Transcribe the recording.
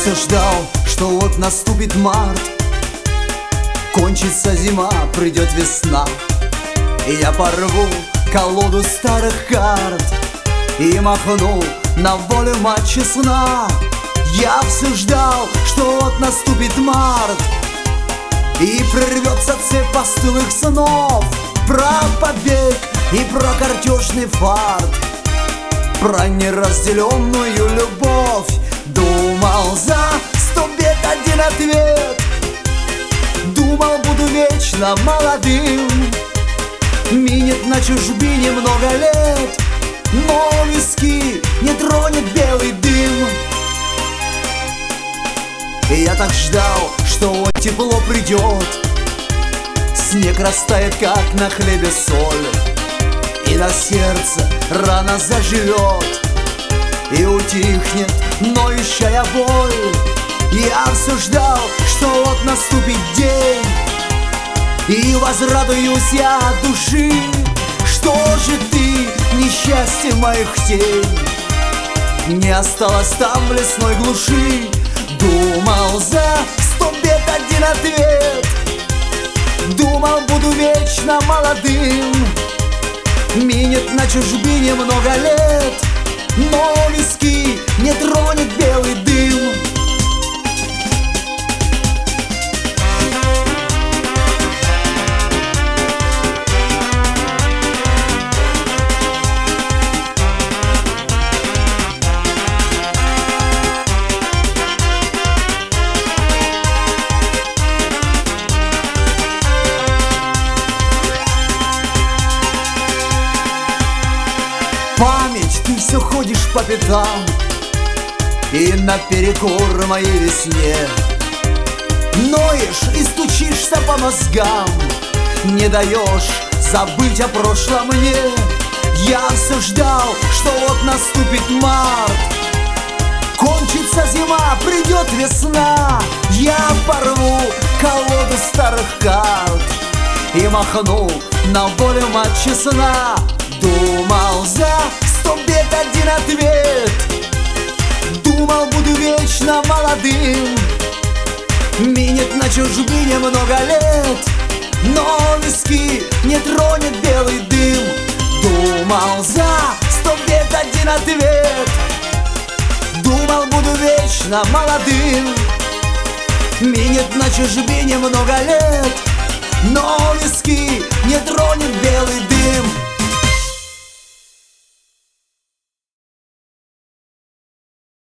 все ждал, что вот наступит март, кончится зима, придет весна, и я порву колоду старых карт и махну на волю матча сна. Я все ждал, что вот наступит март, и прорвется цепь постылых снов про побег и про картежный фарт, про неразделенную любовь. Думал, за 100 бед один ответ, думал, буду вечно молодым. Минет на чужбине много лет, но виски не тронет белый дым. И я так ждал, что вот тепло придет, снег растает, как на хлебе соль, и на сердце рана заживет, и утихнет ноющая боль. Я все ждал, что вот наступит день, и возрадуюсь я от души. Что же ты, несчастье моих тень, не осталось там в лесной глуши? Думал, за 100 бед один ответ, думал, буду вечно молодым. Минет на чужбине много лет, но виски не тронет белый дым. Память, ты все ходишь по пятам, и наперекор моей весне ноешь и стучишься по мозгам, не даешь забыть о прошлом мне. Я все ждал, что вот наступит март, кончится зима, придет весна. Я порву колоду старых карт и махну на волю матча сна. Думал, за 100 бед один ответ, думал, буду вечно молодым. Минет на чужбине много лет, но виски не тронет белый дым. Думал, за 100 бед один ответ, думал, буду вечно молодым. Минет на чужбине много лет, но виски не тронет белый дым.